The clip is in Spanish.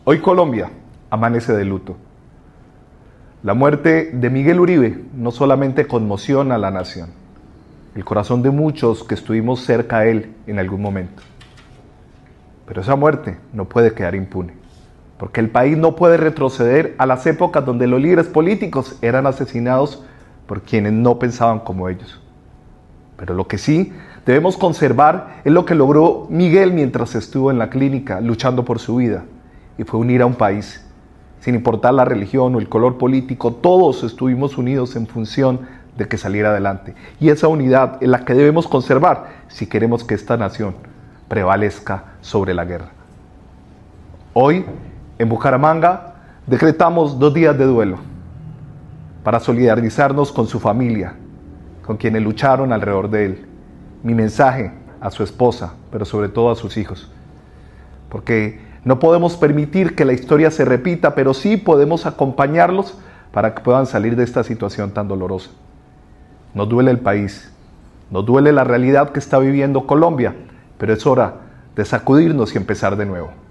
Hoy Colombia amanece de luto. La muerte de Miguel Uribe no solamente conmociona a la nación, el corazón de muchos que estuvimos cerca a él en algún momento. Pero esa muerte no puede quedar impune, porque el país no puede retroceder a las épocas donde los líderes políticos eran asesinados por quienes no pensaban como ellos. Pero lo que sí debemos conservar es lo que logró Miguel mientras estuvo en la clínica luchando por su vida, y fue unir a un país. Sin importar la religión o el color político, todos estuvimos unidos en función de que saliera adelante. Y esa unidad es la que debemos conservar si queremos que esta nación prevalezca sobre la guerra. Hoy, en Bucaramanga, decretamos 2 días de duelo para solidarizarnos con su familia, con quienes lucharon alrededor de él. Mi mensaje a su esposa, pero sobre todo a sus hijos. Porque no podemos permitir que la historia se repita, pero sí podemos acompañarlos para que puedan salir de esta situación tan dolorosa. Nos duele el país, nos duele la realidad que está viviendo Colombia, pero es hora de sacudirnos y empezar de nuevo.